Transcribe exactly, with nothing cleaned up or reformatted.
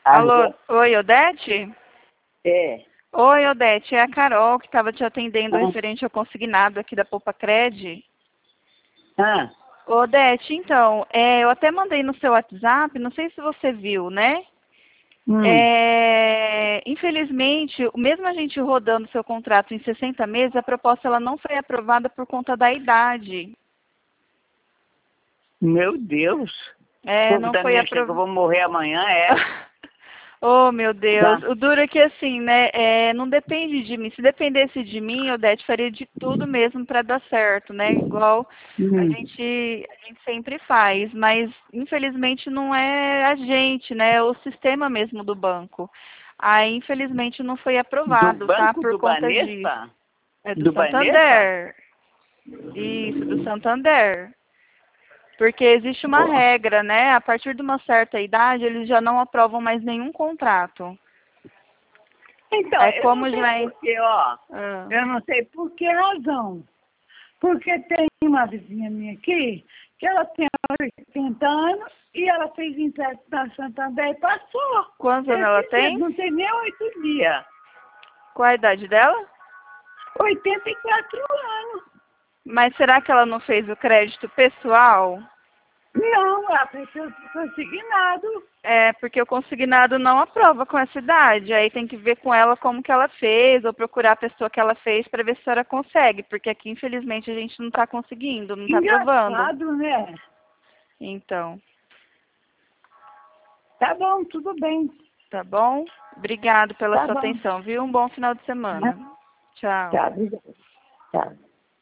Alô, oi, Odete? É. Oi, Odete, é a Carol que estava te atendendo Ah. referente ao consignado aqui da Poupa Cred. Ah, Odete, então, é, eu até mandei no seu WhatsApp, não sei se você viu, né? hum. É, infelizmente, mesmo a gente rodando seu contrato em sessenta meses, a proposta ela não foi aprovada por conta da idade. Meu Deus. É, Você não tá foi me achando que eu aprovada. vou morrer amanhã, é? Oh, meu Deus. Tá. O duro é que assim, né, é, não depende de mim. Se dependesse de mim, Odete faria de tudo mesmo para dar certo, né? Igual a Hum. gente, a gente sempre faz. Mas, infelizmente, não é a gente, né? É o sistema mesmo do banco. Aí, infelizmente, não foi Do aprovado, tá? Banco Por do conta disso. Banespa? É do Do Banespa? Santander. Isso, do Santander. Porque existe uma Ó. regra, né? A partir de uma certa idade, eles já não aprovam mais nenhum contrato. Então, É eu não como sei já é. porquê, ó. Ah, Eu não sei por que razão. Porque tem uma vizinha minha aqui, que ela tem oitenta anos e ela fez empréstimo na Santander e passou. quantos anos ela Esse dia, tem? não tem nem oito dias. Qual a idade dela? oitenta e quatro anos. Mas será que ela não fez o crédito pessoal? Não, ela fez consignado. É, porque o consignado não aprova com essa idade. Aí tem que ver com ela como que ela fez, ou procurar a pessoa que ela fez para ver se ela consegue. Porque aqui, infelizmente, a gente não está conseguindo, não está aprovando. Engraçado, né? Então, Tá bom, tudo bem. tá bom? Obrigado pela Tá sua bom. atenção, viu? Um bom final de semana. Tchau. Tá, obrigada. Tá.